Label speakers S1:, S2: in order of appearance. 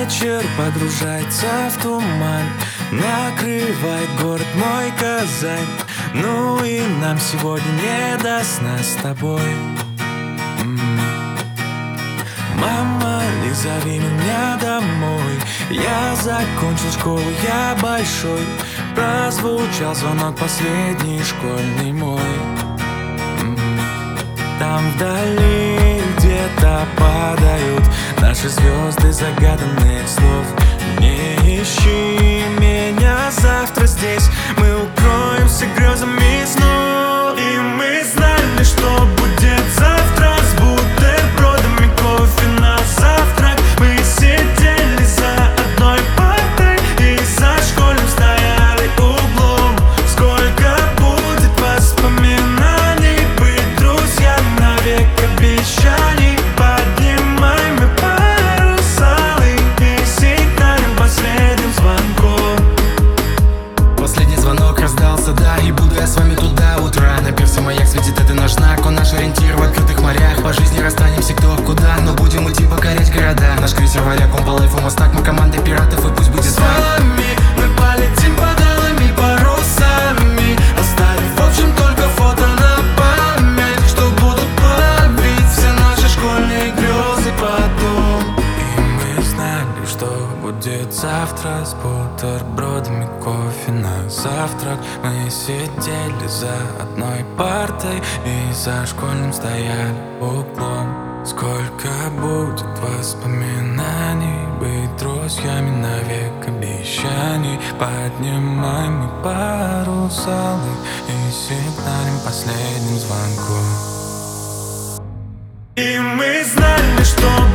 S1: вечер погружается в туман, накрывает город мой Казань. Ну и нам сегодня не до сна с тобой. Мама, не зови меня домой, я закончил школу, я большой. Прозвучал звонок последний школьный мой. Там вдали где-то падают наши звезды загаданных слов. Не ищи меня завтра здесь, мы укроемся грезами снов. И мы знали, что будет завтра, с бутербродами кофе на завтрак. Мы сидели за одной партой и за школьным стояли углом. Сколько будет воспоминаний, быть друзьями навек, обещаний. Поднимай мы паруса и сигналим последним звонком.
S2: Последний звонок раздался, да, и буду я с вами тут до утра. Наперся маяк, светит, это наш знак, он наш ориентир в открытых морях. По жизни расстанемся кто куда, но будем идти покорять города. Наш крейсер варяг, он по лайфу мостак, мы команда пиратов, и пусть будет
S1: с вами. Мы полетим под алыми парусами, оставив в общем только фото на память, что будут плавить все наши школьные грезы потом. И мы знали, что будет завтра, с бутербродами кофе на завтрак. Мы сидели за одной партой и за школьным стояли углом. Сколько будет воспоминаний, быть друзьями навек, обещаний. Поднимаем мы паруса и сигналим последним звонком. И мы знали, что